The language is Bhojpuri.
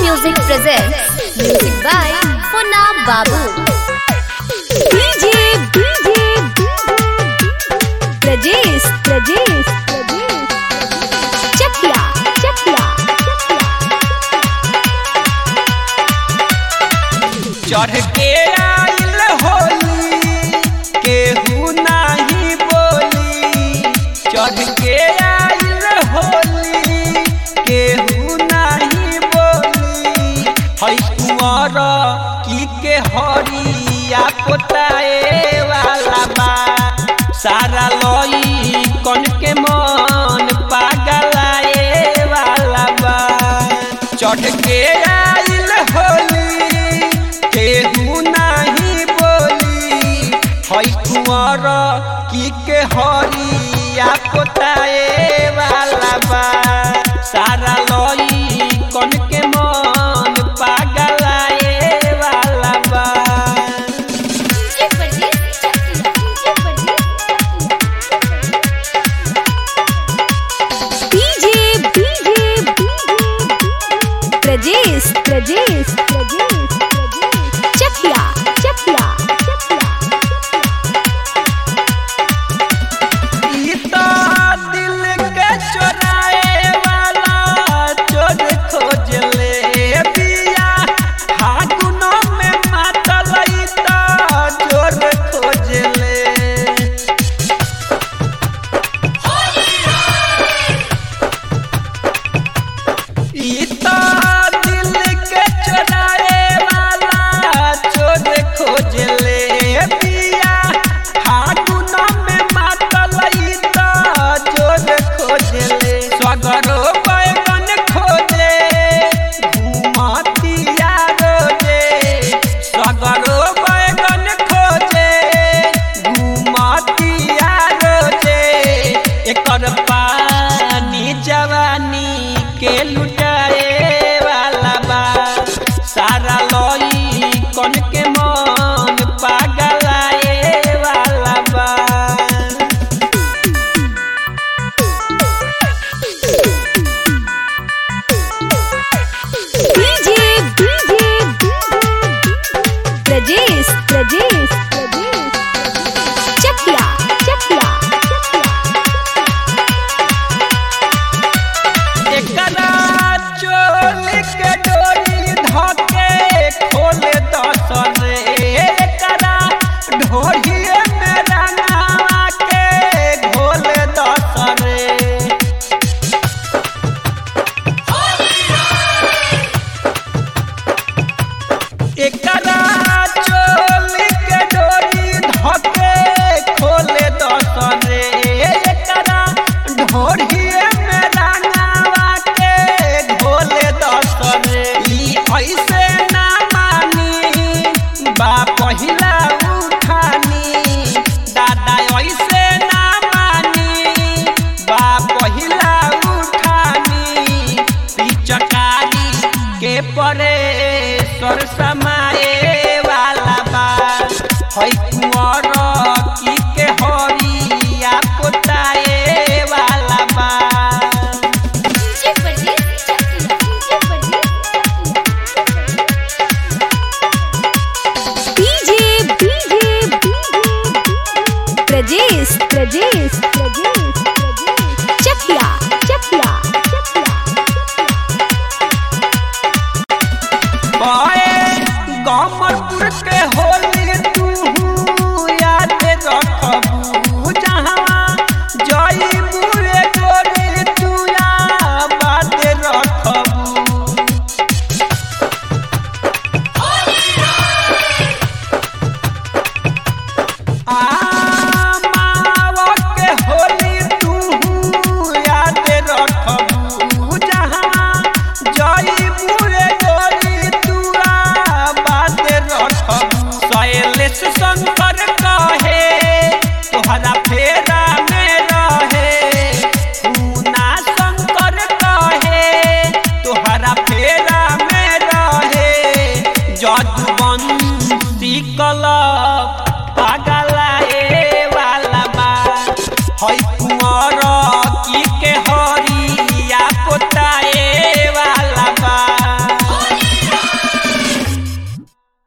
Music presents music by Funab Babu. DJ Rajesh Chakya चढ़ के आइल होली केहू नाही बोली। चढ़ के आइल होली केहू नाही बोली। है कुंवर की के हरिया पोताए वाला बा। सारा लई कन के मन पागलाए वाला बा। चढ़ के आइल होली केहू नहीं बोली। है कुंवर की के हरिया पोताए वाला बा। सारा लई कन के मन पागलाए वाला बा। Rajesh Chakya ई तो दिल के चोराए वाला चोर खोज ले बिया। फागुन में मातल ई तो चोर खोज ले। ई तो दिल के चोराए वाला चोर खोज ले बिया। फागुन में मातल ई तो चोर खोज ले। सगरो बैगन खोजे घुमतिया रोजे। सगरो बैगन खोजे घुमतिया रोजे। एकर पानी जवानी के लुटाए वाला बा। सारा लई कन के मन पागलाए वाला बा। Rajesh Chakya एकरा चोली के डोरी धके खोल दस रे। एकरा ढोलिए में रंगावा के घोल दस रे। एकरा चोली के डोरी धके खोल दस रे। एकरा ढोलिए